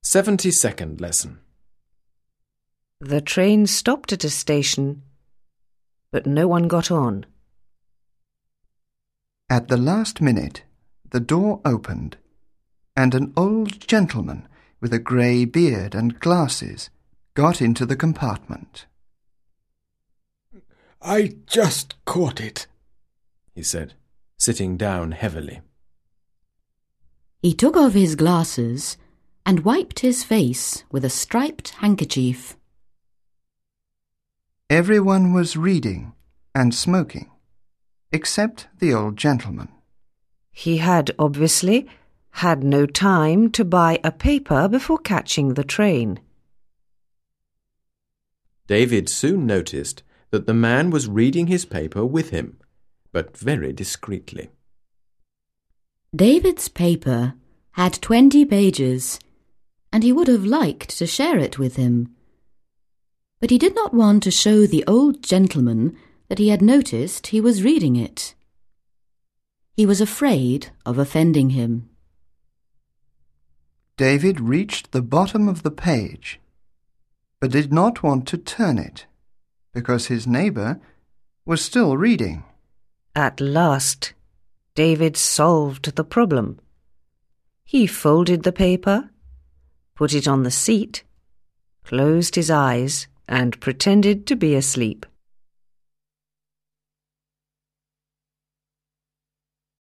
72nd lesson. The train stopped at a station, but no one got on. At the last minute, the door opened, and an old gentleman with a grey beard and glasses got into the compartment. "I just caught it," he said, sitting down heavily. He took off his glasses and wiped his face with a striped handkerchief. Everyone was reading and smoking, except the old gentleman. He had obviously had no time to buy a paper before catching the train. David soon noticed that the man was reading his paper with him, but very discreetly. David's paper had 20 pages, and he would have liked to share it with him. But he did not want to show the old gentleman that he had noticed he was reading it. He was afraid of offending him. David reached the bottom of the page, but did not want to turn it, because his neighbour was still reading. At last, David solved the problem. He folded the paper, put it on the seat, closed his eyes, and pretended to be asleep.